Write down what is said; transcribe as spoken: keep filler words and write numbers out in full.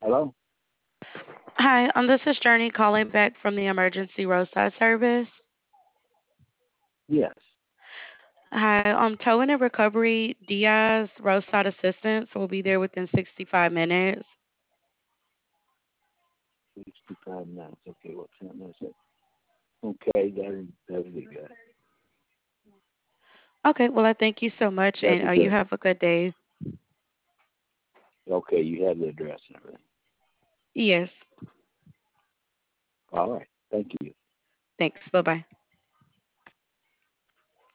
Hello? Hi, um, this is Journey calling back from the emergency roadside service. Yes. Hi, um, towing and recovery, Diaz roadside assistance will be there within sixty-five minutes. sixty-five minutes. Okay, what time is it? Okay, that'll, that'll be good. Okay, well, I thank you so much, That'll and be uh, you good. have a good day. Okay, you have the address and everything. Yes, All right. Thank you. thanks. Bye bye.